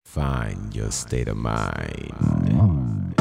Find your state of mind.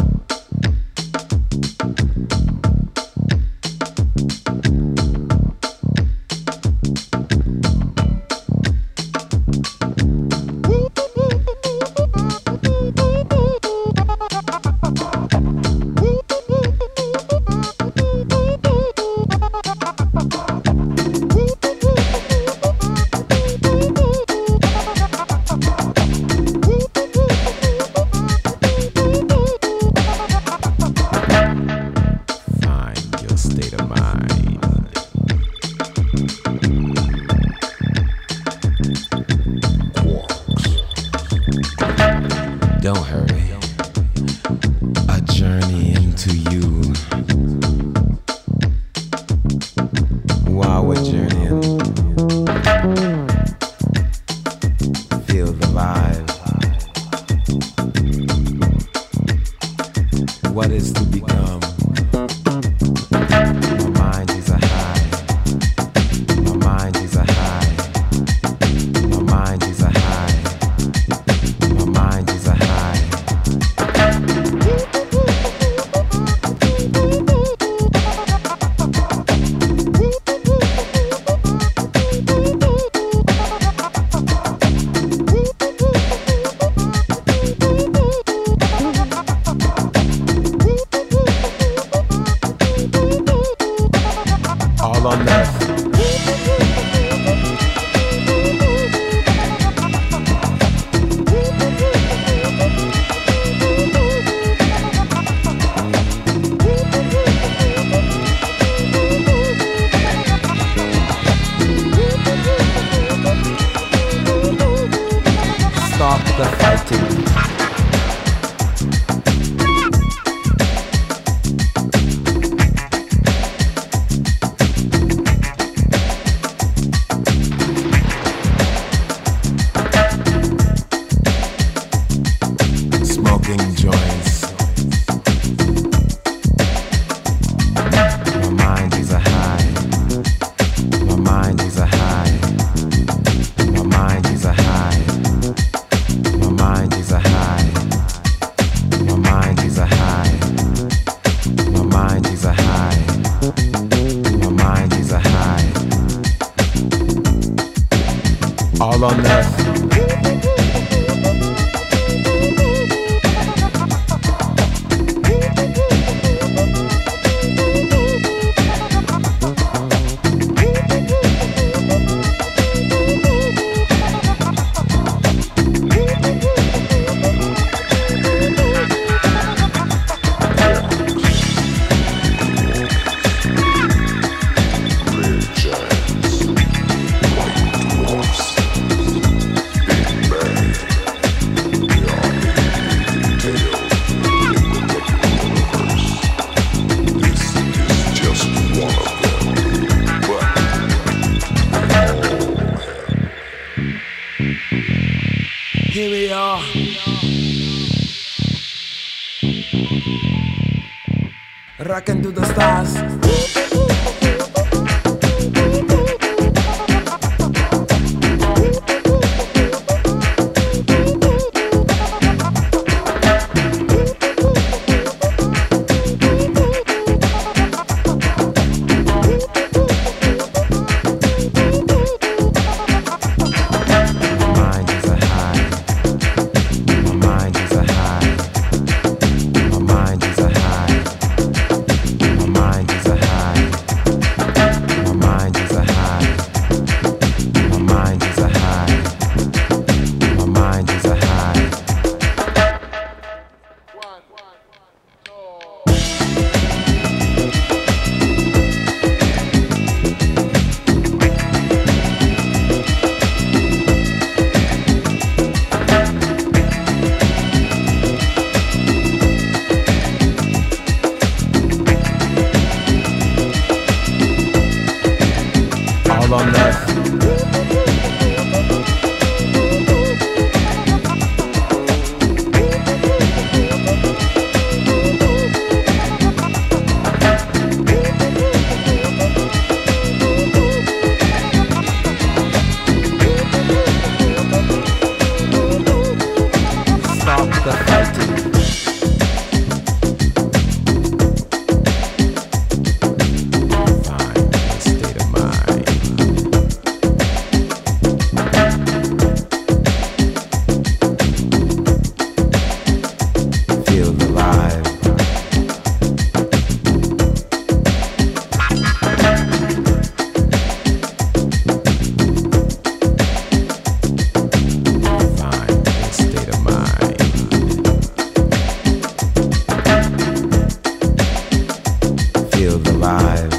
Don't hurry. A journey into you. While we're journeying, feel the vibe. What is to become? My mind is a high. My mind is a high. My mind is a high. My mind is a high. All on left. Stop the fighting. Smoking joints. My mind is a high. My mind is a high. My mind is a high. My mind is a high. My mind is a high. My mind is a high. My mind is a high. All on left. Here we are. Rockin' to the stars. My mind is a high. survive.